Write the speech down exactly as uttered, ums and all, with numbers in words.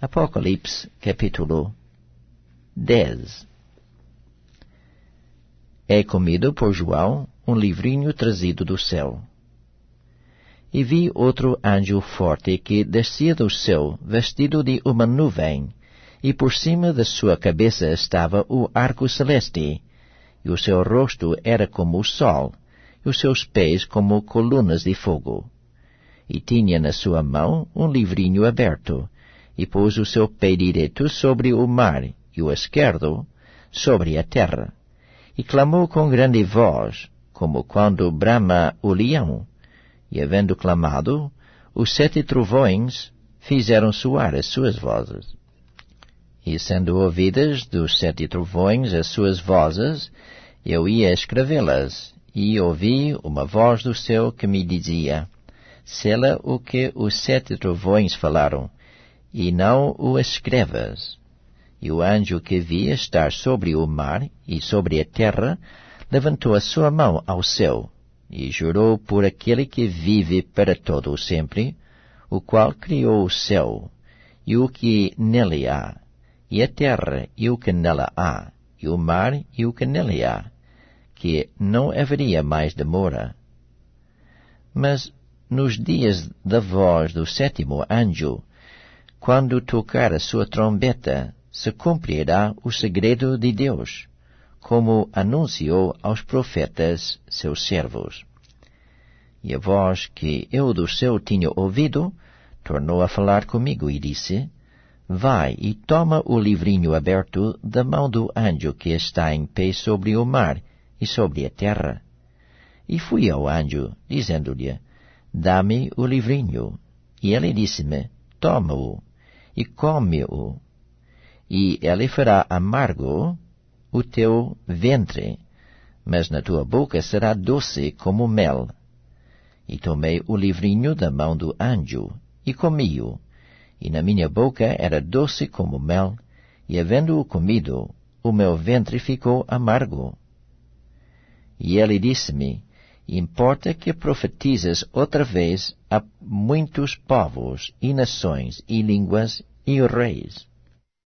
Apocalipse, capítulo dez. É comido por João um livrinho trazido do céu. E vi outro anjo forte que descia do céu, vestido de uma nuvem, e por cima da sua cabeça estava o arco celeste, e o seu rosto era como o sol, e os seus pés como colunas de fogo. E tinha na sua mão um livrinho aberto, e pôs o seu pé direito sobre o mar, e o esquerdo sobre a terra. E clamou com grande voz, como quando brama o leão. E havendo clamado, os sete trovões fizeram soar as suas vozes. E sendo ouvidas dos sete trovões as suas vozes, eu ia escrevê-las, e ouvi uma voz do céu que me dizia: sela o que os sete trovões falaram, e não o escrevas. E o anjo que vi estar sobre o mar e sobre a terra levantou a sua mão ao céu, e jurou por aquele que vive para todo o sempre, o qual criou o céu, e o que nele há, e a terra e o que nela há, e o mar e o que nele há, que não haveria mais demora. Mas nos dias da voz do sétimo anjo, quando tocar a sua trombeta, se cumprirá o segredo de Deus, como anunciou aos profetas seus servos. E a voz que eu do céu tinha ouvido, tornou a falar comigo e disse: vai e toma o livrinho aberto da mão do anjo que está em pé sobre o mar e sobre a terra. E fui ao anjo, dizendo-lhe: dá-me o livrinho. E ele disse-me: toma-o e come-o, e ele fará amargo o teu ventre, mas na tua boca será doce como mel. E tomei o livrinho da mão do anjo, e comi-o, e na minha boca era doce como mel, e havendo-o comido, o meu ventre ficou amargo. E ele disse-me: importa que profetizes outra vez a muitos povos, e nações, e línguas, e reis.